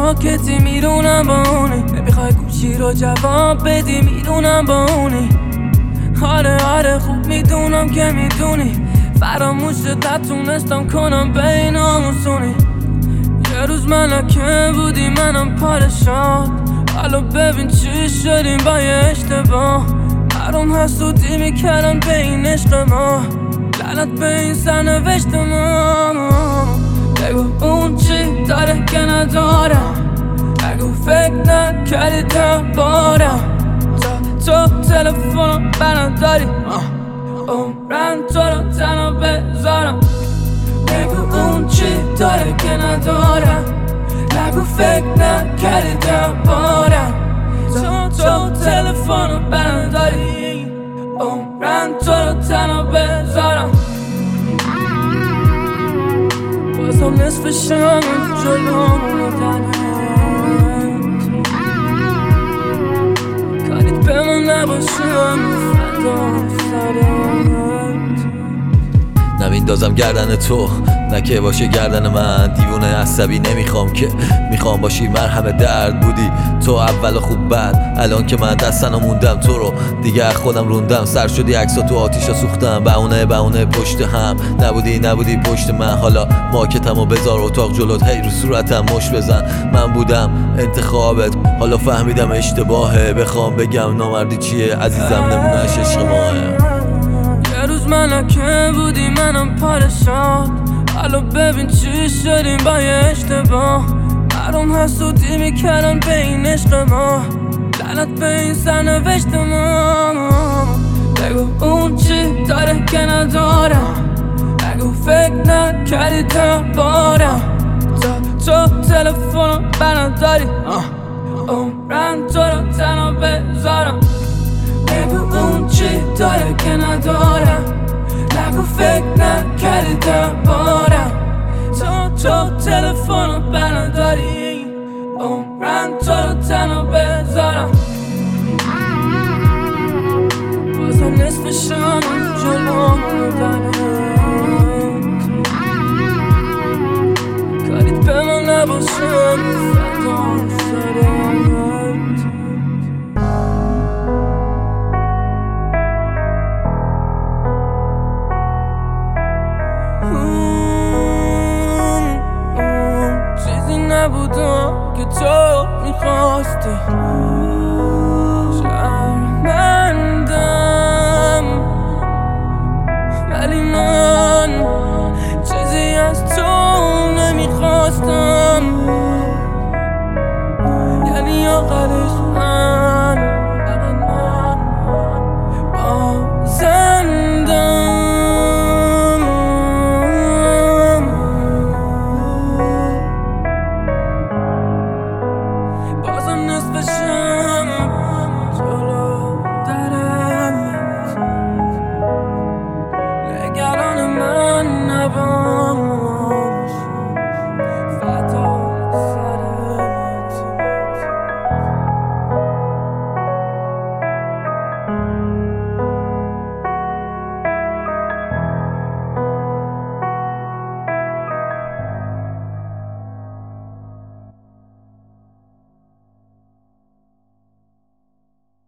ساکتی میدونم با اونی، نمیخوای گوشی رو جواب بدی میدونم با اونی. آره خوب میدونم که میدونی فراموشت نتونستم کنم به ناموسونی. یه روز ملکه بودی منم پادشاه، حالا ببین چی شدیم با یه اشتباه. برام حسودی میکردن به این عشق ما، لعنت به این سرنوشت ما. بگو اون چی داره که ندارم، بگو فکر نکردی دربارم. تو تلفنم برداری عمرم تو رو تنها بذارم. بگو اون چی داره که ندارم، نگو فکر نکردی دربارم. تو تلفنم برداری عمرم تو رو تنها بذارم. بازم نصف شب جلوم میدنت، کاریت به من نباشم فدا سرت. نمیندازم گردن تو نه که باشه گردن من. دیوونه عصبی نمیخوام که، میخوام باشی مرهم درد. بودی تو اول خوب بعد، الان که من دستنو موندم تو رو دیگه خودم روندم. سر شدی عکسا تو آتیشا سوختم، بهونه پشت هم. نبودی پشت من، حالا ماکتمو بذار اتاق جلوت، هی رو صورتم مش بزن. من بودم انتخابت، حالا فهمیدم اشتباهه. بخوام بگم نامردی چیه عزیزم، نمونهش عشق ماهه. یه روز ملکه بودی منم پادشاه، حالا ببین چی شدیم با یه اشتباه. برام حسودی میکردن به این عشق ما، لعنت به این سرنوشت ما. بگو اون چی داره که ندارم، بگو فکر نکردی دربارم. تو تلفنم برداری عمرم تو رو تنها بذارم. بگو اون چی داره که ندارم، نگو فکر نکردی دربارم. تو تلفنم برداری عمرم تو رو تنها بذارم. بازم نصف شب جلوم میدنت، کاریت به من نباشم فدا سرت. چیزی نبودم که تو میخواستی،